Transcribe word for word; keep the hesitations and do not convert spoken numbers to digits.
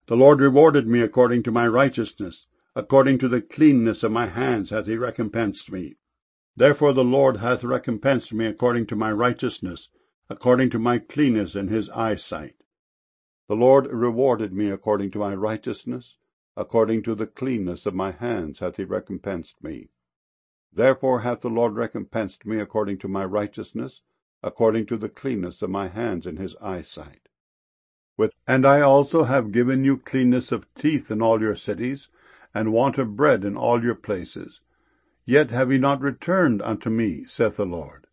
The Lord rewarded me according to my righteousness, according to the cleanness of my hands hath he recompensed me. Therefore the Lord hath recompensed me according to my righteousness, according to my cleanness in his eyesight. The Lord rewarded me according to my righteousness, according to the cleanness of my hands hath he recompensed me. Therefore hath the Lord recompensed me according to my righteousness, according to the cleanness of my hands in his eyesight. With, and I also have given you cleanness of teeth in all your cities, and want of bread in all your places. Yet have ye not returned unto me, saith the Lord.